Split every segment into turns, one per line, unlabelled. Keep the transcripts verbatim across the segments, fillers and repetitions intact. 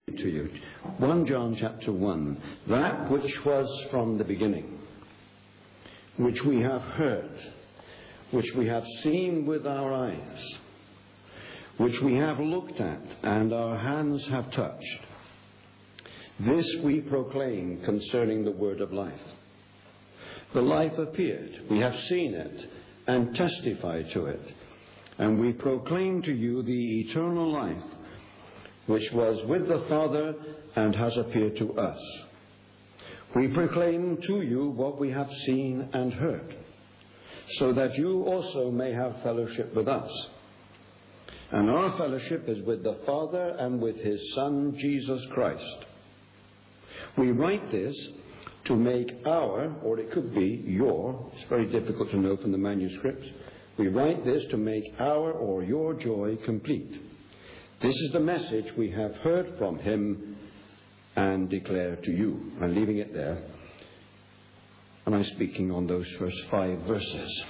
to you. First John chapter one. That which was from the beginning, which we have heard, which we have seen with our eyes, which we have looked at and our hands have touched. This we proclaim concerning the word of life. The life appeared. We have seen it and testify to it. And we proclaim to you the eternal life, which was with the Father and has appeared to us. We proclaim to you what we have seen and heard, so that you also may have fellowship with us. And our fellowship is with the Father and with his Son, Jesus Christ. We write this to make our, or it could be your, it's very difficult to know from the manuscripts, we write this to make our or your joy complete. This is the message we have heard from him and declare to you. I'm leaving it there. And I'm speaking on those first five verses.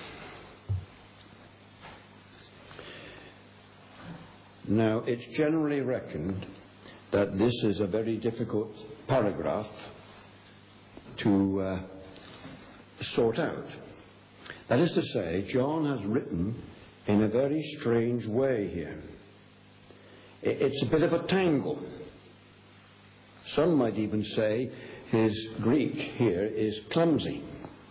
Now, it's generally reckoned that this is a very difficult paragraph to uh, sort out. That is to say, John has written in a very strange way here. It's a bit of a tangle. Some might even say his Greek here is clumsy.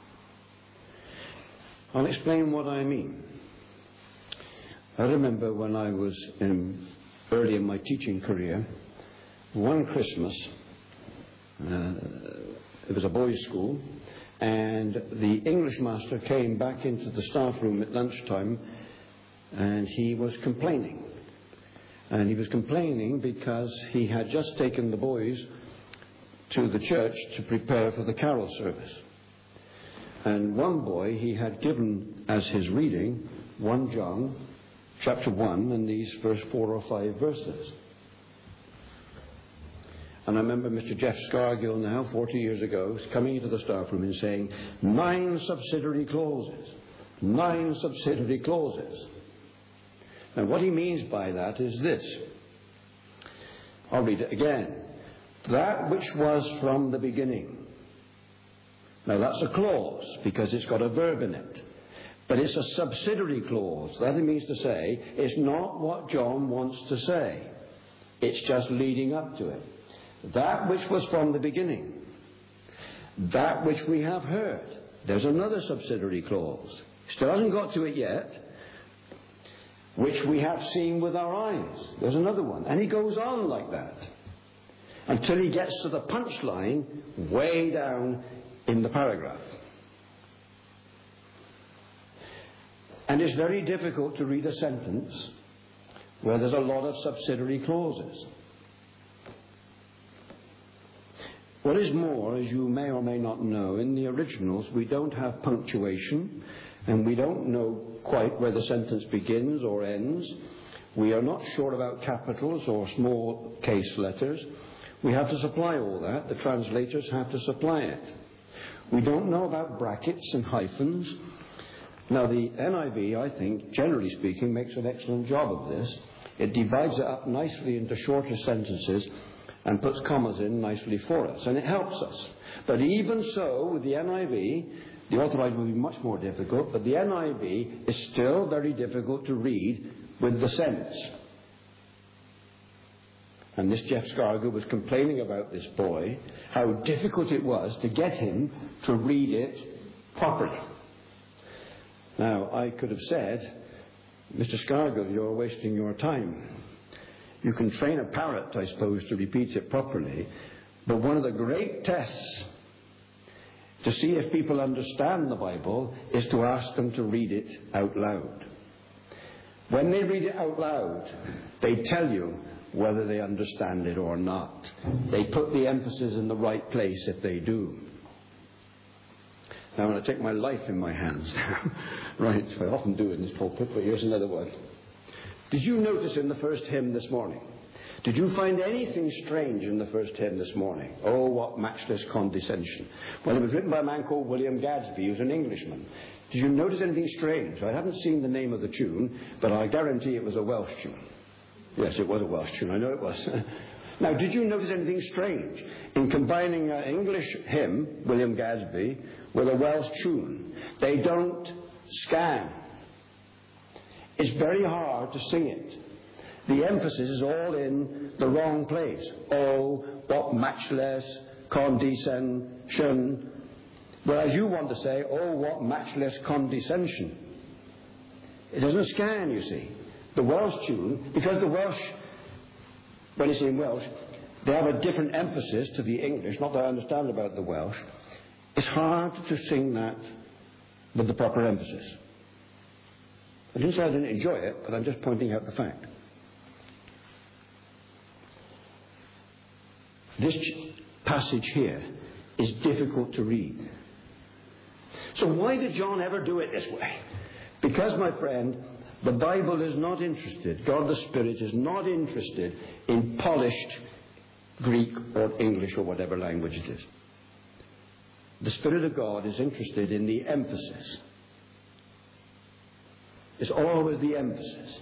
I'll explain what I mean. I remember when I was in, early in my teaching career, one Christmas, uh, it was a boys' school, and the English master came back into the staff room at lunchtime, and he was complaining. And he was complaining because he had just taken the boys to the church to prepare for the carol service. And one boy he had given as his reading, First John chapter one, and these first four or five verses. And I remember Mister Jeff Scargill now, forty years ago, coming into the staff room and saying, nine subsidiary clauses. Nine subsidiary clauses. And what he means by that is this. I'll read it again. That which was from the beginning. Now that's a clause because it's got a verb in it. But it's a subsidiary clause. That means to say it's not what John wants to say. It's just leading up to it. That which was from the beginning. That which we have heard. There's another subsidiary clause. Still hasn't got to it yet. Which we have seen with our eyes. There's another one. And he goes on like that. Until he gets to the punchline way down in the paragraph. And it's very difficult to read a sentence where there's a lot of subsidiary clauses. What is more, as you may or may not know, in the originals we don't have punctuation, and we don't know quite where the sentence begins or ends. We are not sure about capitals or small case letters. We have to supply all that. The translators have to supply it. We don't know about brackets and hyphens. Now, the N I V, I think, generally speaking, makes an excellent job of this. It divides it up nicely into shorter sentences and puts commas in nicely for us, and it helps us. But even so, with the N I V, the Authorized will be much more difficult, but the N I V is still very difficult to read with the sense. And this Jeff Scargill was complaining about this boy, how difficult it was to get him to read it properly. Now, I could have said, Mister Scargill, you're wasting your time. You can train a parrot, I suppose, to repeat it properly, but one of the great tests to see if people understand the Bible is to ask them to read it out loud. When they read it out loud, they tell you whether they understand it or not. They put the emphasis in the right place if they do. Now I'm going to take my life in my hands. Right, I often do in this pulpit, but here's another one. Did you notice in the first hymn this morning? Did you find anything strange in the first hymn this morning? Oh, what matchless condescension. Well, it was written by a man called William Gadsby, who was an Englishman. Did you notice anything strange? I haven't seen the name of the tune, but I guarantee it was a Welsh tune. Yes, it was a Welsh tune, I know it was. Now, did you notice anything strange in combining an English hymn, William Gadsby, with a Welsh tune? They don't scan. It's very hard to sing it. The emphasis is all in the wrong place. Oh, what matchless condescension. Whereas you want to say, oh, what matchless condescension. It doesn't scan, you see. The Welsh tune, because the Welsh, when it's in Welsh, they have a different emphasis to the English, not that I understand about the Welsh. It's hard to sing that with the proper emphasis. I didn't say I didn't enjoy it, but I'm just pointing out the fact. This passage here is difficult to read. So why did John ever do it this way? Because, my friend, the Bible is not interested, God the Spirit is not interested in polished Greek or English or whatever language it is. The Spirit of God is interested in the emphasis. It's always the emphasis.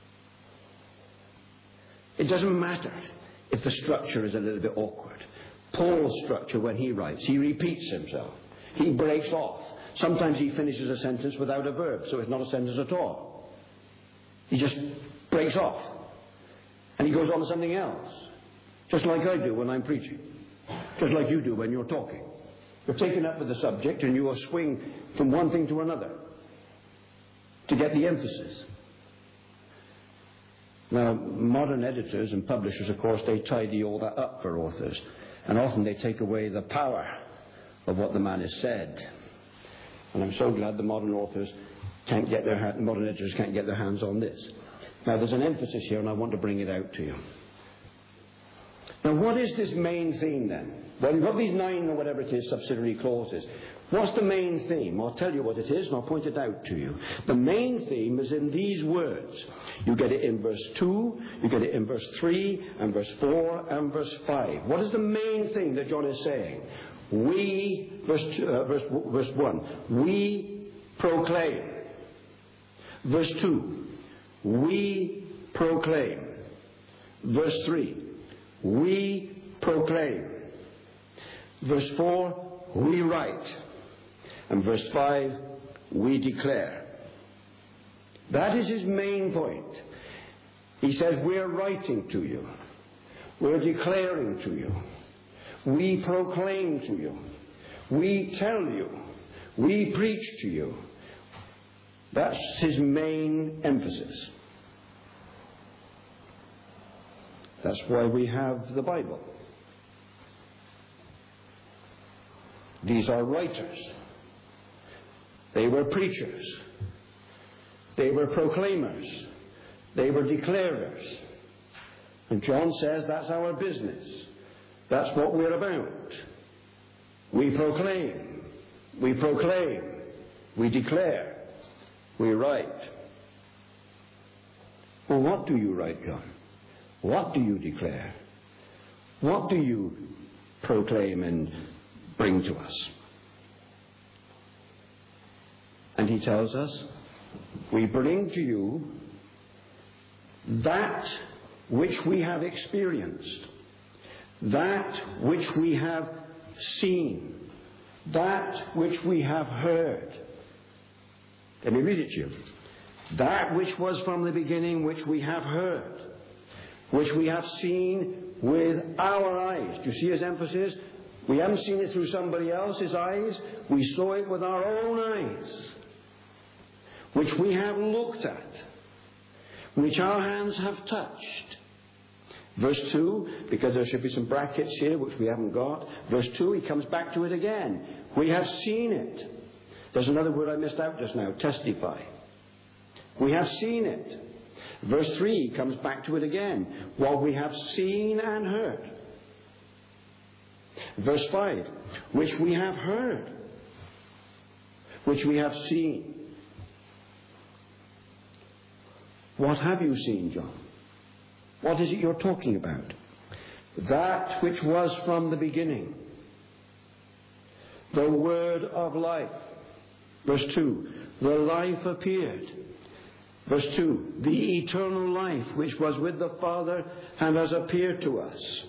It doesn't matter if the structure is a little bit awkward. Paul's structure, when he writes, he repeats himself. He breaks off. Sometimes he finishes a sentence without a verb, so it's not a sentence at all. He just breaks off. And he goes on to something else. Just like I do when I'm preaching. Just like you do when you're talking. You're taken up with the subject and you will swing from one thing to another to get the emphasis. Now, modern editors and publishers, of course, they tidy all that up for authors. And often they take away the power of what the man has said. And I'm so glad the modern authors can't get their ha- modern editors can't get their hands on this. Now, there's an emphasis here, and I want to bring it out to you. Now, what is this main theme then? Well, you've got these nine or whatever it is, subsidiary clauses. What's the main theme? I'll tell you what it is, and I'll point it out to you. The main theme is in these words. You get it in verse two, you get it in verse three, and verse four, and verse five. What is the main thing that John is saying? We, verse, two, uh, verse, verse one, we proclaim. Verse two, we proclaim. Verse three, we proclaim. Verse four, we write. And verse five, we declare. That is his main point. He says, we're writing to you. We're declaring to you. We proclaim to you. We tell you. We preach to you. That's his main emphasis. That's why we have the Bible. These are writers. They were preachers. They were proclaimers. They were declarers. And John says that's our business. That's what we're about. We proclaim. We proclaim. We declare. We write. Well, what do you write, John? What do you declare? What do you proclaim and bring to us? And he tells us, we bring to you that which we have experienced, that which we have seen, that which we have heard. Let me read it to you. That which was from the beginning, which we have heard, which we have seen with our eyes. Do you see his emphasis? We haven't seen it through somebody else's eyes. We saw it with our own eyes. Which we have looked at. Which our hands have touched. Verse two, because there should be some brackets here, which we haven't got. Verse two, he comes back to it again. We have seen it. There's another word I missed out just now, testify. We have seen it. Verse three comes back to it again. What we have seen and heard. Verse five, which we have heard. Which we have seen. What have you seen, John? What is it you're talking about? That which was from the beginning. The word of life. Verse two, the life appeared. Verse two, the eternal life which was with the Father and has appeared to us.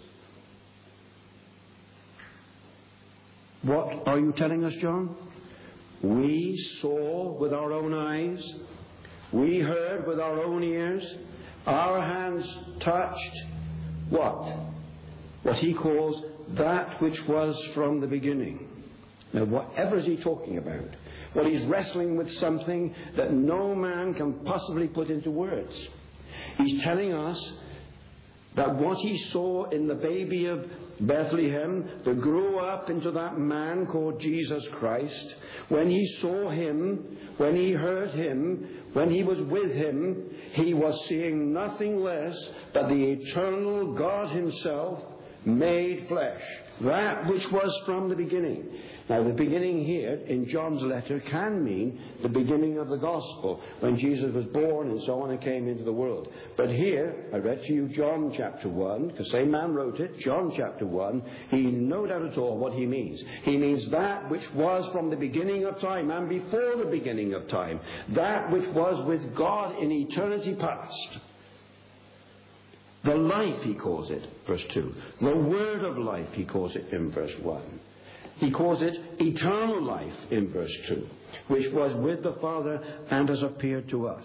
What are you telling us, John? We saw with our own eyes, we heard with our own ears, our hands touched what? What he calls that which was from the beginning. Now, whatever is he talking about? Well, he's wrestling with something that no man can possibly put into words. He's telling us that what he saw in the baby of Bethlehem, that grew up into that man called Jesus Christ, when he saw him, when he heard him, when he was with him, he was seeing nothing less but the eternal God himself made flesh. That which was from the beginning. Now, the beginning here in John's letter can mean the beginning of the gospel, when Jesus was born and so on and came into the world. But here, I read to you John chapter one, because the same man wrote it, John chapter one. He no doubt at all what he means. He means that which was from the beginning of time and before the beginning of time. That which was with God in eternity past. The life, he calls it, verse two. The word of life, he calls it in verse one. He calls it eternal life in verse two, which was with the Father and has appeared to us.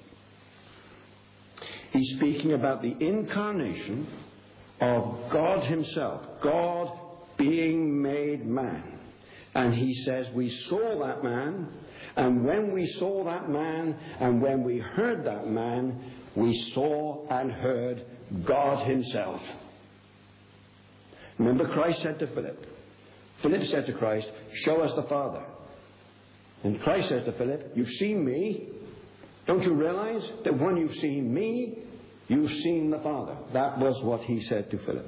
He's speaking about the incarnation of God himself, God being made man. And he says we saw that man, and when we saw that man, and when we heard that man, we saw and heard God himself. Remember, Christ said to Philip, Philip said to Christ, show us the Father. And Christ says to Philip, you've seen me. Don't you realize that when you've seen me, you've seen the Father? That was what he said to Philip.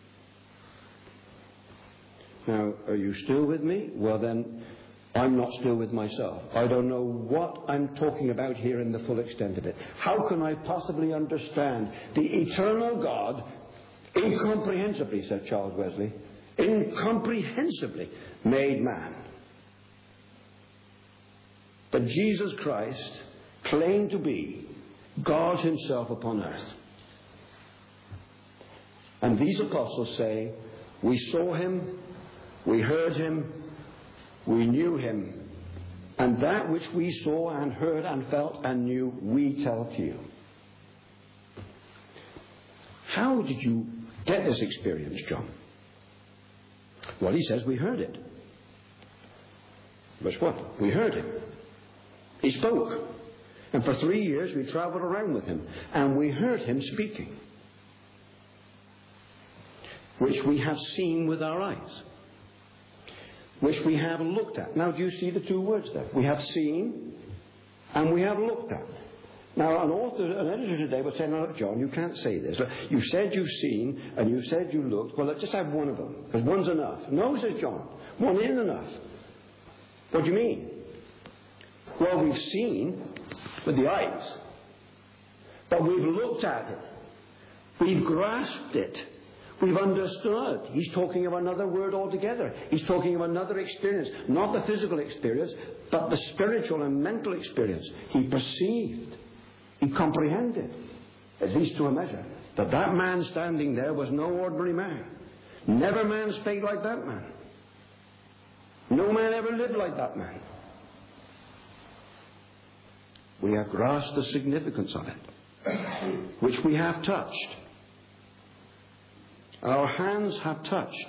Now, are you still with me? Well, then, I'm not still with myself. I don't know what I'm talking about here in the full extent of it. How can I possibly understand the eternal God incomprehensibly, said Charles Wesley, incomprehensibly made man? But Jesus Christ claimed to be God himself upon earth. And these apostles say, we saw him, we heard him, we knew him, and that which we saw and heard and felt and knew, we tell to you. How did you get this experience, John? Well, he says we heard it. Verse what? We heard him. He spoke. And for three years we traveled around with him, and we heard him speaking, which we have seen with our eyes, which we have looked at. Now, do you see the two words there? We have seen and we have looked at. Now, an author, an editor today would say, no, look, John, you can't say this. You said you've seen and you said you looked. Well, let's just have one of them, because one's enough. No, says John, one isn't enough. What do you mean? Well, we've seen with the eyes, but we've looked at it. We've grasped it. We've understood. He's talking of another word altogether. He's talking of another experience. Not the physical experience, but the spiritual and mental experience. He perceived. He comprehended, at least to a measure, that that man standing there was no ordinary man. Never man spake like that man. No man ever lived like that man. We have grasped the significance of it, which we have touched. Our hands have touched.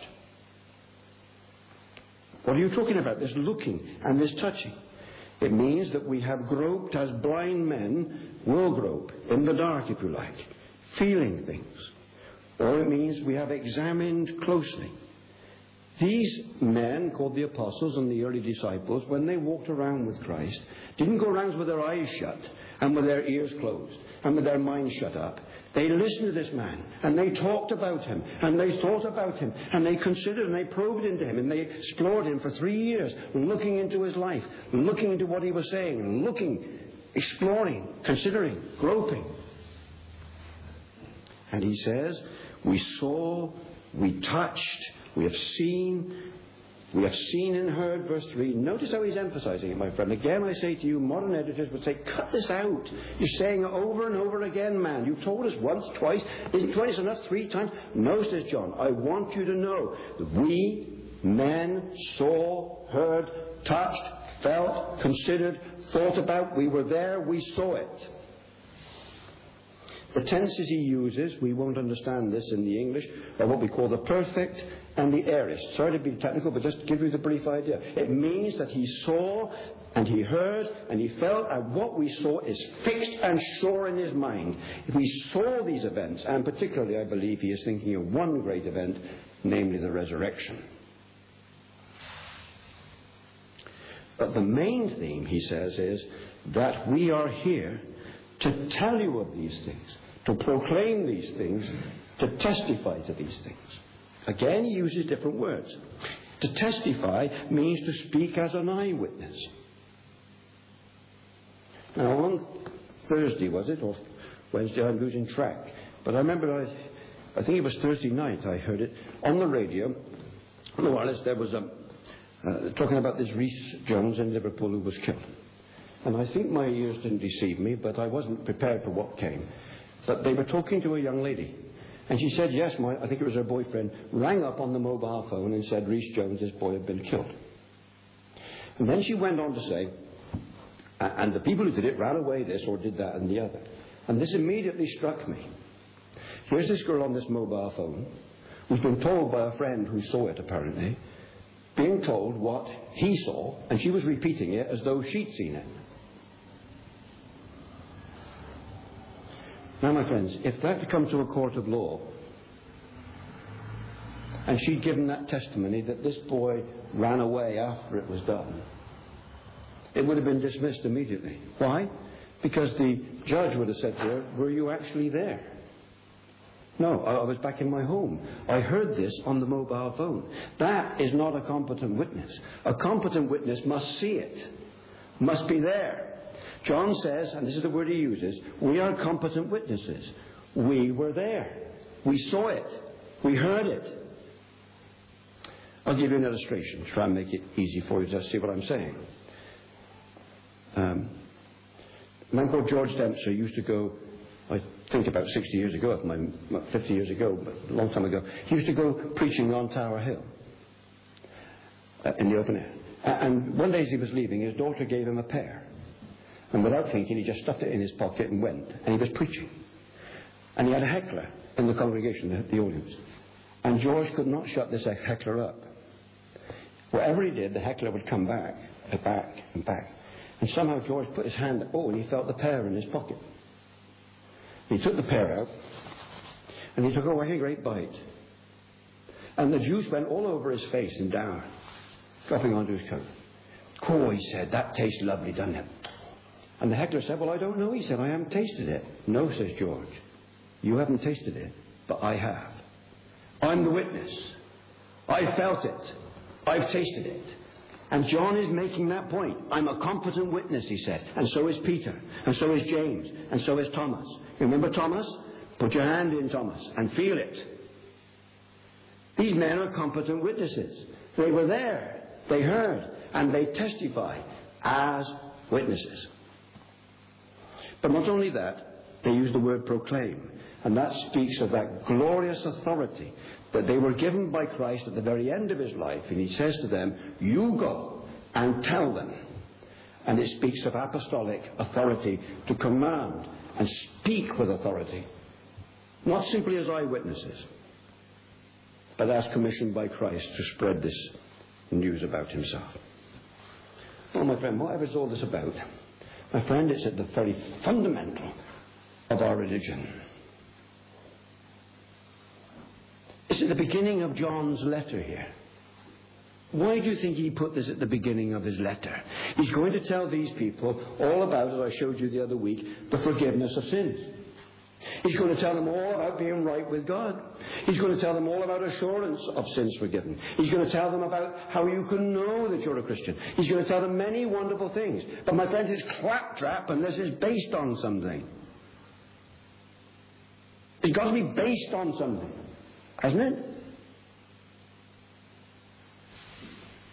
What are you talking about? This looking and this touching. It means that we have groped as blind men will grope, in the dark, if you like, feeling things. Or it means we have examined closely. These men, called the apostles and the early disciples, when they walked around with Christ, didn't go around with their eyes shut and with their ears closed and with their minds shut up. They listened to this man, and they talked about him, and they thought about him, and they considered and they probed into him, and they explored him for three years, looking into his life, looking into what he was saying, looking, exploring, considering, groping. And he says, we saw, we touched, we have seen We have seen and heard, verse three. Notice how he's emphasizing it, my friend. Again, I say to you, modern editors would say, cut this out. You're saying it over and over again, man. You've told us once, twice. Isn't twice enough? Three times? No, says John. I want you to know that we, men, saw, heard, touched, felt, considered, thought about. We were there. We saw it. The tenses he uses, we won't understand this in the English, are what we call the perfect and the aorist. Sorry to be technical, but just to give you the brief idea. It means that he saw and he heard and he felt, and what we saw is fixed and sure in his mind. If we saw these events, and particularly I believe he is thinking of one great event, namely the resurrection. But the main theme, he says, is that we are here to tell you of these things, to proclaim these things, to testify to these things. Again, he uses different words. To testify means to speak as an eyewitness. Now, on Thursday, was it, or Wednesday, I'm losing track. But I remember, I, I think it was Thursday night, I heard it on the radio. On the wireless, there was a, uh, talking about this Rhys Jones in Liverpool who was killed. And I think my ears didn't deceive me, but I wasn't prepared for what came. But they were talking to a young lady. And she said, yes, my, I think it was her boyfriend, rang up on the mobile phone and said, Rhys Jones, this boy, had been killed. And then she went on to say, and the people who did it ran away this or did that and the other. And this immediately struck me. Here's this girl on this mobile phone who's been told by a friend who saw it, apparently, being told what he saw, and she was repeating it as though she'd seen it. Now, my friends, if that had come to a court of law, and she'd given that testimony that this boy ran away after it was done, it would have been dismissed immediately. Why? Because the judge would have said to her, were you actually there? No, I was back in my home. I heard this on the mobile phone. That is not a competent witness. A competent witness must see it, must be there. John says, and this is the word he uses, we are competent witnesses. We were there. We saw it. We heard it. I'll give you an illustration to try and make it easy for you to see what I'm saying. Um, a man called George Dempster used to go, I think about sixty years ago, if my, fifty years ago, but a long time ago, he used to go preaching on Tower Hill uh, in the open air. And one day as he was leaving, his daughter gave him a pear. And without thinking, he just stuffed it in his pocket and went. And he was preaching. And he had a heckler in the congregation, the, the audience. And George could not shut this heckler up. Whatever he did, the heckler would come back, and back, and back. And somehow George put his hand, oh, and he felt the pear in his pocket. He took the pear out, and he took away a great bite. And the juice went all over his face and down, dropping onto his coat. Oh, he said, that tastes lovely, doesn't it? And the heckler said, well, I don't know. He said, I haven't tasted it. No, says George. You haven't tasted it, but I have. I'm the witness. I felt it. I've tasted it. And John is making that point. I'm a competent witness, he said. And so is Peter. And so is James. And so is Thomas. Remember Thomas? Put your hand in, Thomas, and feel it. These men are competent witnesses. They were there. They heard. And they testify as witnesses. But not only that, they use the word proclaim. And that speaks of that glorious authority that they were given by Christ at the very end of his life. And he says to them, you go and tell them. And it speaks of apostolic authority to command and speak with authority. Not simply as eyewitnesses, but as commissioned by Christ to spread this news about himself. Well, my friend, whatever is all this about? My friend, it's at the very fundamental of our religion. It's at the beginning of John's letter here. Why do you think he put this at the beginning of his letter? He's going to tell these people all about, as I showed you the other week, the forgiveness of sins. He's going to tell them all about being right with God. He's going to tell them all about assurance of sins forgiven. He's going to tell them about how you can know that you're a Christian. He's going to tell them many wonderful things. But my friends, it's claptrap unless it's based on something. It's got to be based on something, hasn't it?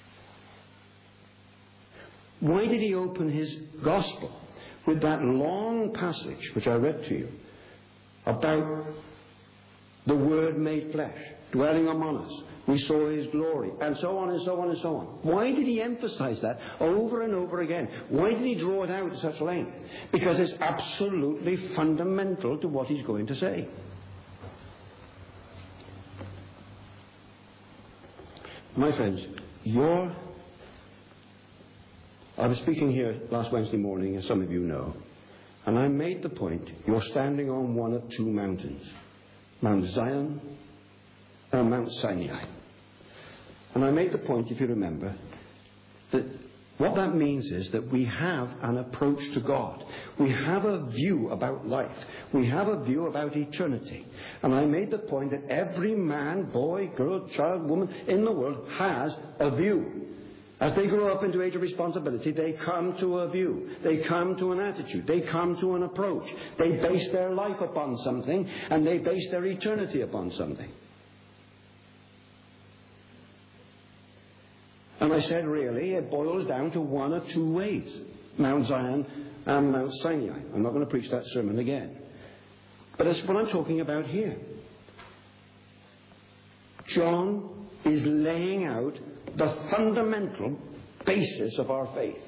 Why did he open his gospel with that long passage, which I read to you, about the Word made flesh, dwelling among us? We saw his glory, and so on and so on and so on. Why did he emphasize that over and over again? Why did he draw it out at such length? Because it's absolutely fundamental to what he's going to say. My friends, you're... I was speaking here last Wednesday morning, as some of you know, and I made the point, you're standing on one of two mountains, Mount Zion or Mount Sinai. And I made the point, if you remember, that what that means is that we have an approach to God. We have a view about life. We have a view about eternity. And I made the point that every man, boy, girl, child, woman in the world has a view. As they grow up into age of responsibility, they come to a view. They come to an attitude. They come to an approach. They base their life upon something, and they base their eternity upon something. And I said, really, it boils down to one of two ways, Mount Zion and Mount Sinai. I'm not going to preach that sermon again. But that's what I'm talking about here. John is laying out the fundamental basis of our faith.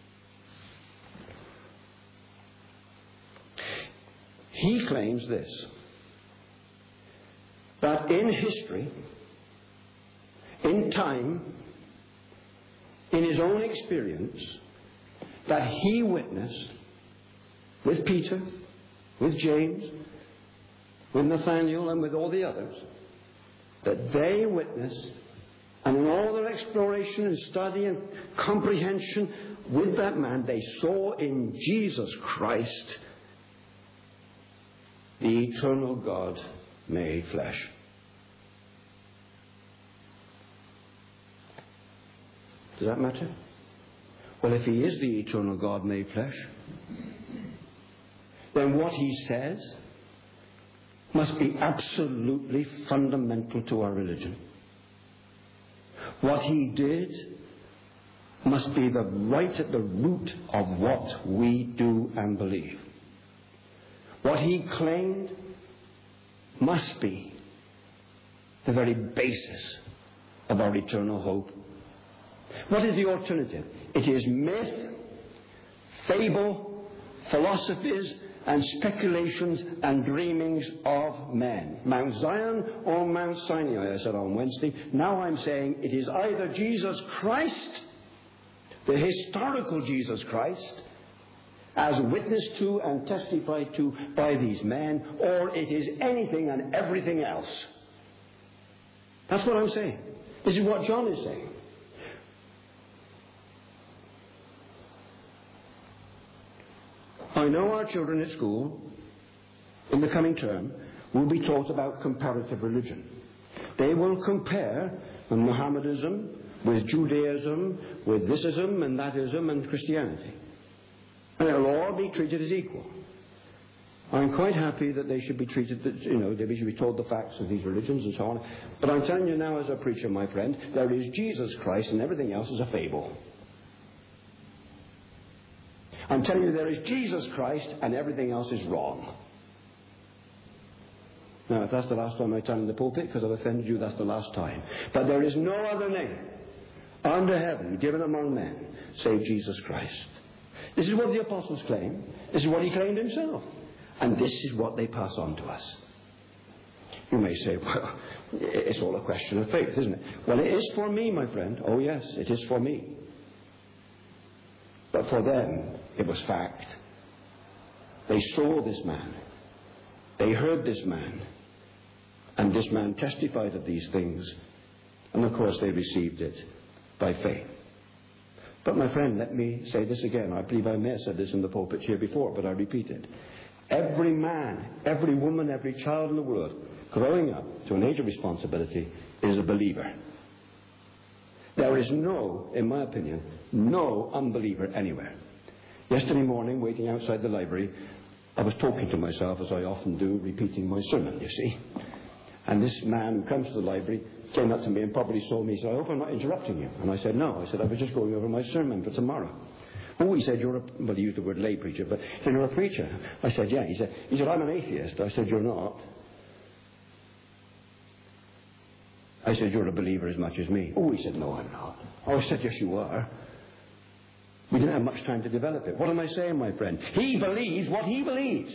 He claims this, that in history, in time, in his own experience, that he witnessed with Peter, with James, with Nathaniel, and with all the others, that they witnessed, and in all their exploration and study and comprehension with that man, they saw in Jesus Christ the eternal God made flesh. Does that matter? Well, if he is the eternal God made flesh, then what he says must be absolutely fundamental to our religion. What he did must be the right at the root of what we do and believe. What he claimed must be the very basis of our eternal hope. What is the alternative? It is myth, fable, philosophies, and speculations and dreamings of men. Mount Zion or Mount Sinai, I said on Wednesday. Now I'm saying it is either Jesus Christ, the historical Jesus Christ, as witnessed to and testified to by these men, or it is anything and everything else. That's what I'm saying. This is what John is saying. I know our children at school, in the coming term, will be taught about comparative religion. They will compare Mohammedanism with Judaism, with thisism and thatism and Christianity. And they'll all be treated as equal. I'm quite happy that they should be treated, you know, they should be told the facts of these religions and so on. But I'm telling you now as a preacher, my friend, there is Jesus Christ and everything else is a fable. I'm telling you there is Jesus Christ and everything else is wrong. Now, if that's the last time I tell in the pulpit because I've offended you, that's the last time. But there is no other name under heaven given among men save Jesus Christ. This is what the apostles claim. This is what he claimed himself. And this is what they pass on to us. You may say, well, it's all a question of faith, isn't it? Well, it is for me, my friend. Oh, yes, it is for me. But for them, it was fact. They saw this man. They heard this man. And this man testified of these things. And of course, they received it by faith. But my friend, let me say this again. I believe I may have said this in the pulpit here before, but I repeat it. Every man, every woman, every child in the world growing up to an age of responsibility is a believer. There is no, in my opinion, no unbeliever anywhere. Yesterday morning, waiting outside the library, I was talking to myself, as I often do, repeating my sermon, you see. And this man who comes to the library came up to me and probably saw me. He said, I hope I'm not interrupting you. And I said, no. I said, I was just going over my sermon for tomorrow. Oh, he said, you're a, well, he used the word lay preacher, but he said, you're a preacher. I said, yeah. He said, he said, I'm an atheist. I said, you're not. I said, you're a believer as much as me. Oh, he said, no, I'm not. Oh, I said, yes, you are. We didn't have much time to develop it. What am I saying, my friend? He believes what he believes.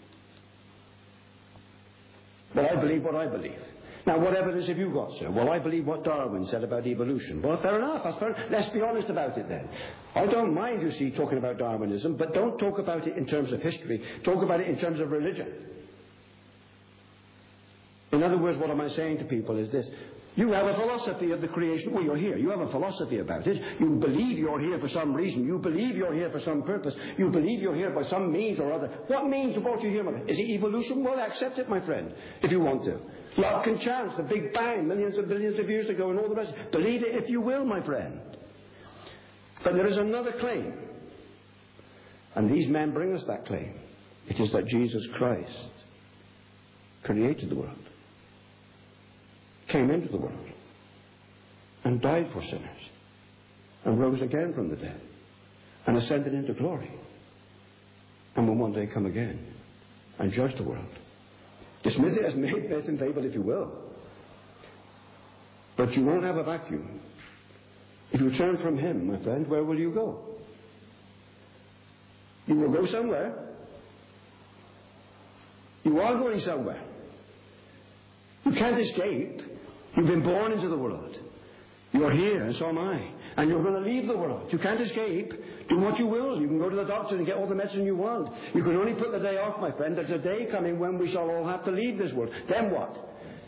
But I believe what I believe. Now, what evidence have you got, sir? Well, I believe what Darwin said about evolution. Well, fair enough. That's fair. Let's be honest about it then. I don't mind, you see, talking about Darwinism, but don't talk about it in terms of history. Talk about it in terms of religion. In other words, what am I saying to people is this. You have a philosophy of the creation. Well, you're here. You have a philosophy about it. You believe you're here for some reason. You believe you're here for some purpose. You believe you're here by some means or other. What means brought you here, my friend? Is it evolution? Well, accept it, my friend, if you want to. Luck and chance, the Big Bang, millions and billions of years ago and all the rest. Believe it if you will, my friend. But there is another claim. And these men bring us that claim. It is that Jesus Christ created the world, came into the world, and died for sinners, and rose again from the dead, and ascended into glory, and will one day come again and judge the world. Dismiss it as myth and fable if you will. But you won't have a vacuum. If you turn from him, my friend, where will you go? You will go somewhere. You are going somewhere. You can't escape. You've been born into the world. You're here, and so am I. And you're going to leave the world. You can't escape. Do what you will. You can go to the doctor and get all the medicine you want. You can only put the day off, my friend. There's a day coming when we shall all have to leave this world. Then what?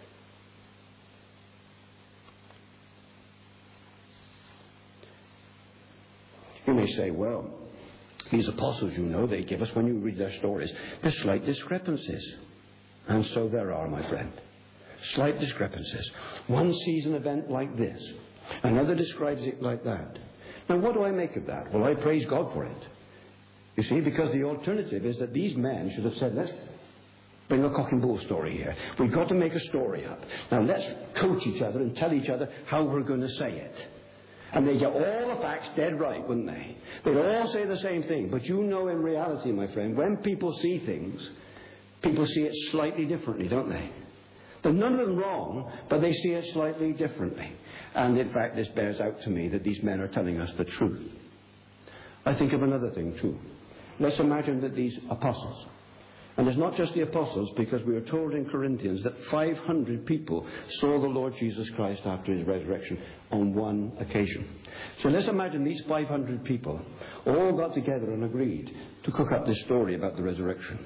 You may say, well, these apostles, you know, they give us, when you read their stories, there's slight discrepancies. And so there are, my friend. Slight discrepancies. One sees an event like this. Another describes it like that. Now, what do I make of that? Well, I praise God for it. You see, because the alternative is that these men should have said, let's bring a cock and bull story here. We've got to make a story up. Now, let's coach each other and tell each other how we're going to say it. And they get all the facts dead right, wouldn't they? They'd all say the same thing. But you know, in reality, my friend, when people see things, people see it slightly differently, don't they? They're none of them wrong, but they see it slightly differently. And in fact, this bears out to me that these men are telling us the truth. I think of another thing too. Let's imagine that these apostles, and it's not just the apostles, because we are told in Corinthians that five hundred people saw the Lord Jesus Christ after his resurrection on one occasion. So let's imagine these five hundred people all got together and agreed to cook up this story about the resurrection.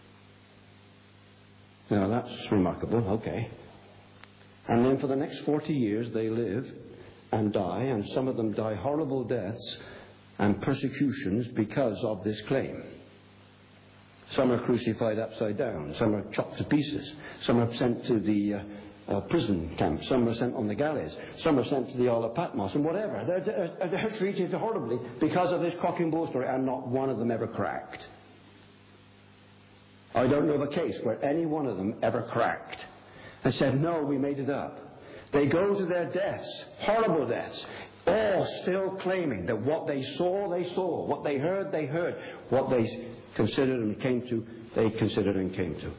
Now that's remarkable, okay. And then for the next forty years they live and die, and some of them die horrible deaths and persecutions because of this claim. Some are crucified upside down, some are chopped to pieces, some are sent to the uh, uh, prison camp, some are sent on the galleys, some are sent to the Isle of Patmos, and whatever. They're, they're, they're treated horribly because of this cock and bull story, and not one of them ever cracked. I don't know of a case where any one of them ever cracked and said, no, we made it up. They go to their deaths, horrible deaths, all still claiming that what they saw, they saw, what they heard, they heard, what they considered and came to, they considered and came to.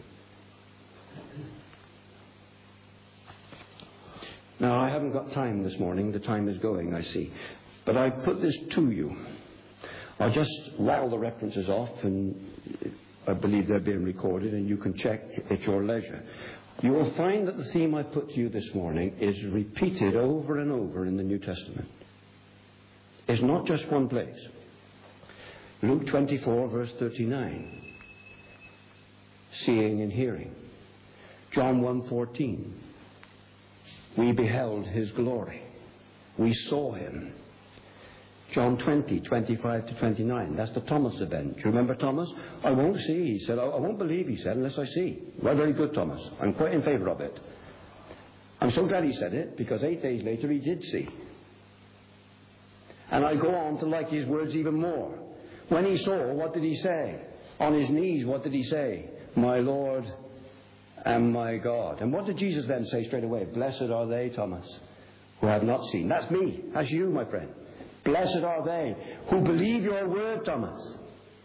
Now, I haven't got time this morning. The time is going, I see. But I put this to you. I'll just rattle the references off, and I believe they're being recorded, and you can check at your leisure. You will find that the theme I've put to you this morning is repeated over and over in the New Testament. It's not just one place. Luke twenty-four, verse thirty-nine. Seeing and hearing. John one fourteen. We beheld his glory. We saw him. John twenty, twenty-five to twenty-nine. That's the Thomas event. Do you remember Thomas? I won't see, he said. I, I won't believe, he said, unless I see. Well, very good, Thomas. I'm quite in favour of it. I'm so glad he said it, because eight days later he did see. And I go on to like his words even more. When he saw, what did he say? On his knees, what did he say? My Lord and my God. And what did Jesus then say straight away? Blessed are they, Thomas, who have not seen. That's me. That's you, my friend. Blessed are they who believe your word, Thomas.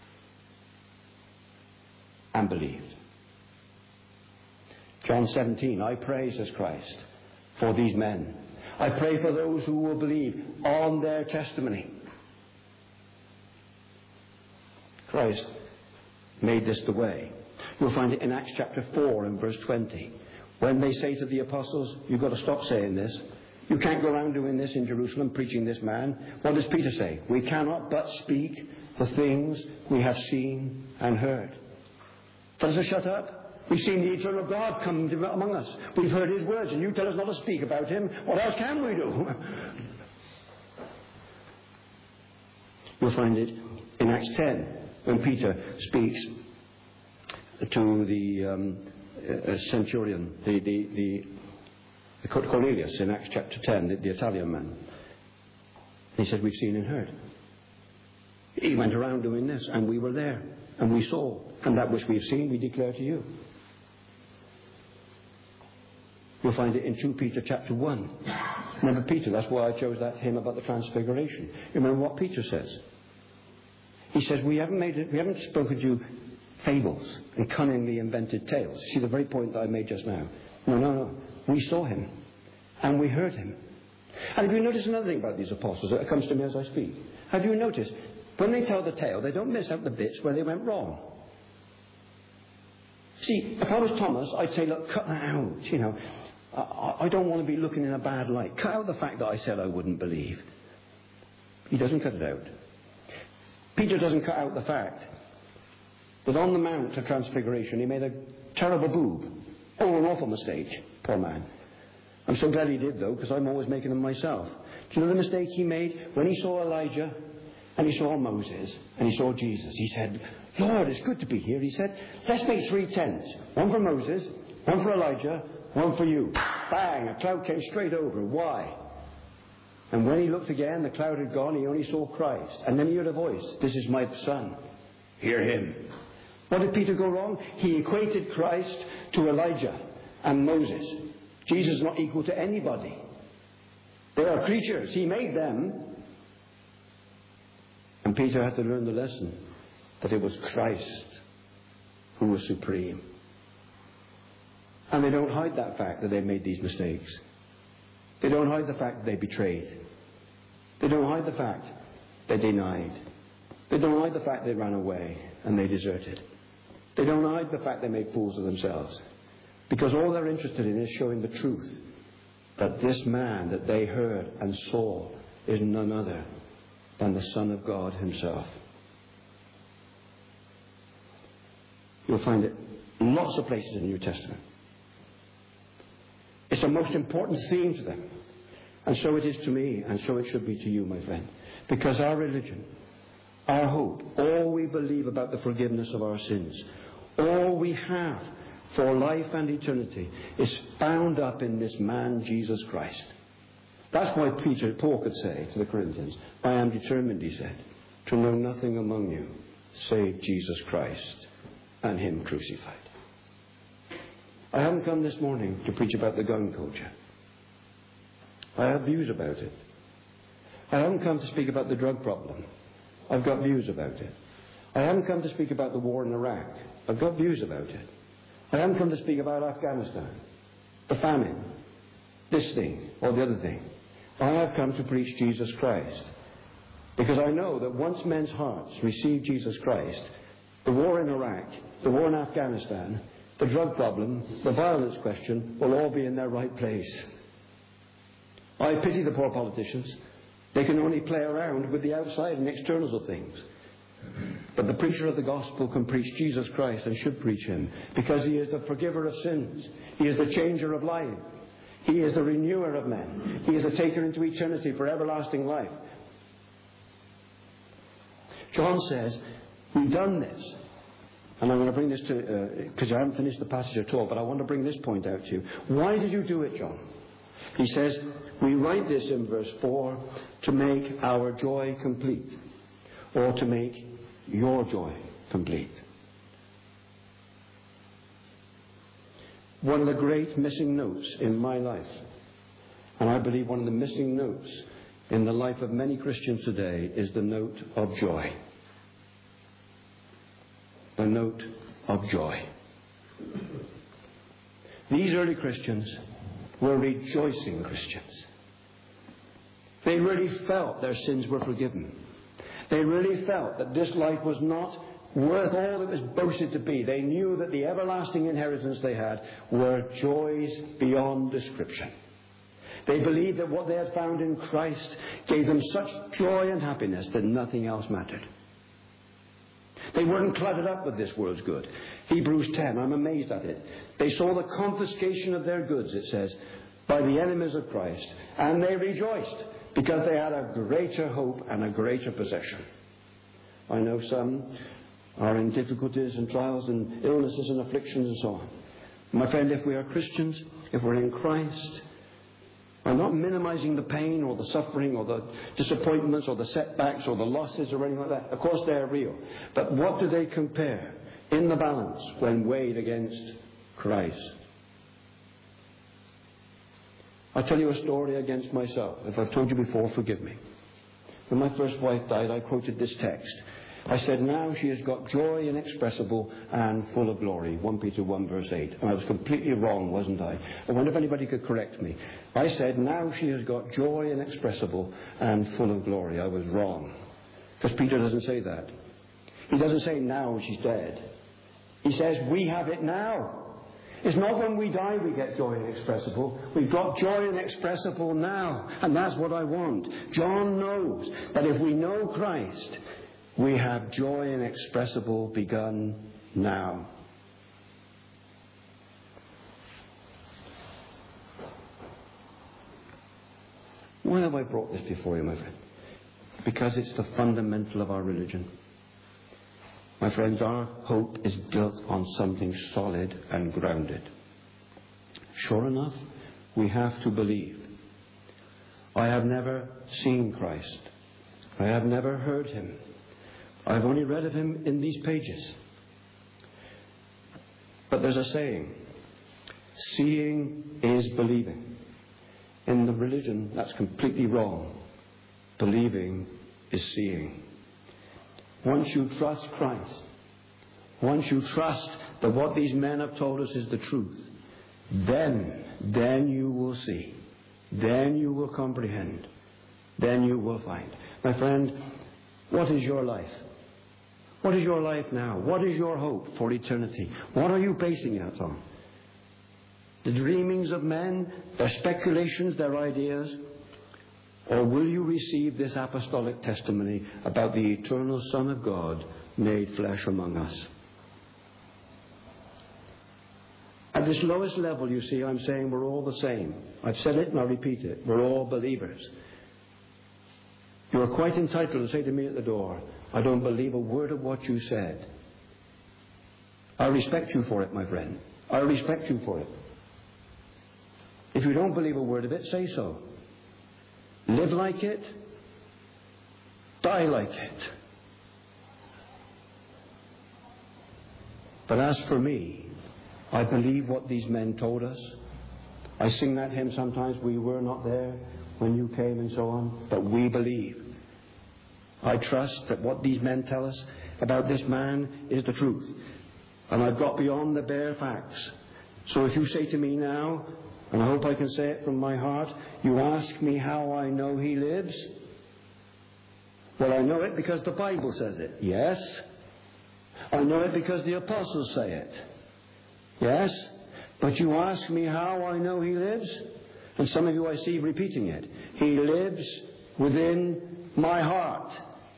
And believed. John seventeen, I pray, says Christ, for these men. I pray for those who will believe on their testimony. Christ made this the way. You'll find it in Acts chapter four and verse twenty. When they say to the apostles, you've got to stop saying this. You can't go around doing this in Jerusalem, preaching this man. What does Peter say? We cannot but speak the things we have seen and heard. Tell us to shut up. We've seen the eternal God come among us. We've heard his words, and you tell us not to speak about him. What else can we do? You'll find it in Acts ten, when Peter speaks to the um, uh, centurion, the, the, the, the Cornelius in Acts chapter ten, the, the Italian man. He said, we've seen and heard. He went around doing this, and we were there, and we saw, and that which we've seen we declare to you. You'll find it in Second Peter chapter one. Remember Peter, that's why I chose that hymn about the transfiguration. You remember what Peter says? He says, we haven't made it, we haven't spoken to you fables and cunningly invented tales. See the very point that I made just now? No, no, no. We saw him and we heard him. And if you notice another thing about these apostles, it comes to me as I speak. Have you noticed, when they tell the tale, they don't miss out the bits where they went wrong. See, if I was Thomas, I'd say, look, cut that out, you know. I, I don't want to be looking in a bad light. Cut out the fact that I said I wouldn't believe. He doesn't cut it out. Peter doesn't cut out the fact that on the Mount of Transfiguration he made a terrible boob. Oh, an awful mistake, poor man. I'm so glad he did, though, because I'm always making them myself. Do you know the mistake he made? When he saw Elijah and he saw Moses and he saw Jesus, he said, Lord, it's good to be here. He said, let's make three tents. One for Moses, one for Elijah, one for you. Bang, a cloud came straight over. Why? And when he looked again, the cloud had gone, he only saw Christ. And then he heard a voice, this is my son, hear him. What did Peter go wrong? He equated Christ to Elijah and Moses. Jesus is not equal to anybody. They are creatures, he made them. And Peter had to learn the lesson that it was Christ who was supreme. And they don't hide that fact that they made these mistakes. They don't hide the fact that they betrayed. They don't hide the fact they denied. They don't hide the fact they ran away and they deserted. They don't hide the fact they made fools of themselves. Because all they're interested in is showing the truth. That this man that they heard and saw is none other than the Son of God himself. You'll find it in lots of places in the New Testament. It's a most important theme to them. And so it is to me, and so it should be to you, my friend. Because our religion, our hope, all we believe about the forgiveness of our sins, all we have for life and eternity is bound up in this man, Jesus Christ. That's why Peter, Paul could say to the Corinthians, I am determined, he said, to know nothing among you save Jesus Christ and him crucified. I haven't come this morning to preach about the gun culture. I have views about it. I haven't come to speak about the drug problem. I've got views about it. I haven't come to speak about the war in Iraq. I've got views about it. I haven't come to speak about Afghanistan, the famine, this thing or the other thing. I have come to preach Jesus Christ. Because I know that once men's hearts receive Jesus Christ, the war in Iraq, the war in Afghanistan, the drug problem, the violence question will all be in their right place. I pity the poor politicians. They can only play around with the outside and externals of things. But the preacher of the gospel can preach Jesus Christ and should preach him because he is the forgiver of sins. He is the changer of life. He is the renewer of men. He is the taker into eternity for everlasting life. John says, we've done this. And I'm going to bring this to, because uh, I haven't finished the passage at all, but I want to bring this point out to you. Why did you do it, John? He says, we write this in verse four to make our joy complete, or to make your joy complete. One of the great missing notes in my life, and I believe one of the missing notes in the life of many Christians today is the note of joy. The note of joy. These early Christians were rejoicing Christians. They really felt their sins were forgiven. They really felt that this life was not worth all it was boasted to be. They knew that the everlasting inheritance they had were joys beyond description. They believed that what they had found in Christ gave them such joy and happiness that nothing else mattered. They weren't cluttered up with this world's good. Hebrews ten, I'm amazed at it. They saw the confiscation of their goods, it says, by the enemies of Christ, and they rejoiced because they had a greater hope and a greater possession. I know some are in difficulties and trials and illnesses and afflictions and so on. My friend, if we are Christians, if we're in Christ, I'm not minimizing the pain or the suffering or the disappointments or the setbacks or the losses or anything like that. Of course they're real. But what do they compare in the balance when weighed against Christ? I'll tell you a story against myself. If I've told you before, forgive me. When my first wife died, I quoted this text. I said, now she has got joy inexpressible and full of glory. First Peter one verse eight. And I was completely wrong, wasn't I? I wonder if anybody could correct me. I said, now she has got joy inexpressible and full of glory. I was wrong. Because Peter doesn't say that. He doesn't say now she's dead. He says we have it now. It's not when we die we get joy inexpressible. We've got joy inexpressible now. And that's what I want. John knows that if we know Christ, we have joy inexpressible begun now. Why have I brought this before you, my friend? Because it's the fundamental of our religion. My friends, our hope is built on something solid and grounded. Sure enough, we have to believe. I have never seen Christ. I have never heard him. I've only read of him in these pages. But there's a saying, seeing is believing. In the religion, that's completely wrong. Believing is seeing. Once you trust Christ, once you trust that what these men have told us is the truth, then, then you will see. Then you will comprehend. Then you will find. My friend, what is your life? What is your life now? What is your hope for eternity? What are you basing it on? The dreamings of men, their speculations, their ideas? Or will you receive this apostolic testimony about the eternal Son of God made flesh among us? At this lowest level, you see, I'm saying we're all the same. I've said it and I repeat it. We're all believers. You are quite entitled to say to me at the door, I don't believe a word of what you said. I respect you for it, my friend. I respect you for it. If you don't believe a word of it, say so. Live like it. Die like it. But as for me, I believe what these men told us. I sing that hymn sometimes, we were not there when you came and so on, but we believe. I trust that what these men tell us about this man is the truth. And I've got beyond the bare facts. So if you say to me now, and I hope I can say it from my heart, you ask me how I know he lives? Well, I know it because the Bible says it. Yes. I know it because the apostles say it. Yes. But you ask me how I know he lives? And some of you I see repeating it. He lives within my heart.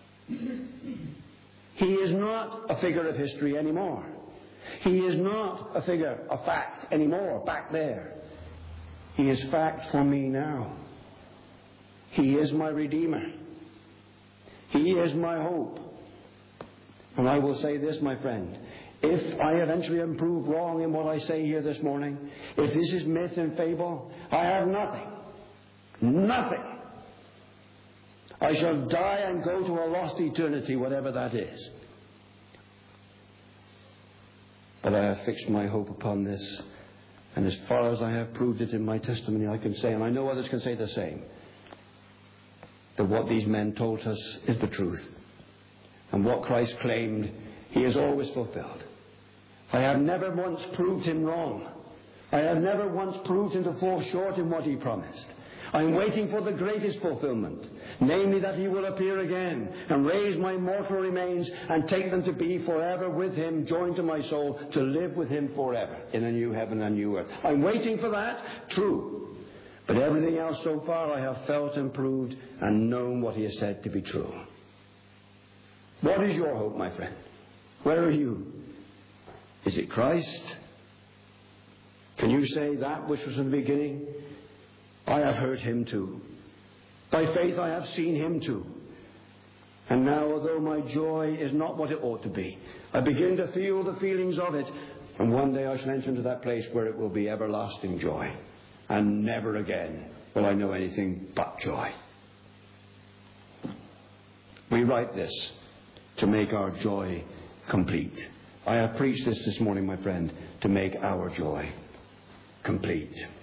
He is not a figure of history anymore. He is not a figure of fact anymore back there. He is fact for me now. He is my Redeemer. He is my hope. And I will say this, my friend. If I eventually am proved wrong in what I say here this morning, if this is myth and fable, I have nothing. Nothing. I shall die and go to a lost eternity, whatever that is. But I have fixed my hope upon this. And as far as I have proved it in my testimony, I can say, and I know others can say the same, that what these men told us is the truth. And what Christ claimed, he has always fulfilled. I have never once proved him wrong. I have never once proved him to fall short in what he promised. I am waiting for the greatest fulfillment, namely that he will appear again and raise my mortal remains and take them to be forever with him, joined to my soul, to live with him forever in a new heaven and new earth. I'm waiting for that, true. But everything else so far I have felt and proved and known what he has said to be true. What is your hope, my friend? Where are you? Is it Christ? Can you say that which was in the beginning? I have heard him too. By faith I have seen him too. And now, although my joy is not what it ought to be, I begin to feel the feelings of it. And one day I shall enter into that place where it will be everlasting joy. And never again will I know anything but joy. We write this to make our joy complete. I have preached this this morning, my friend, to make our joy complete.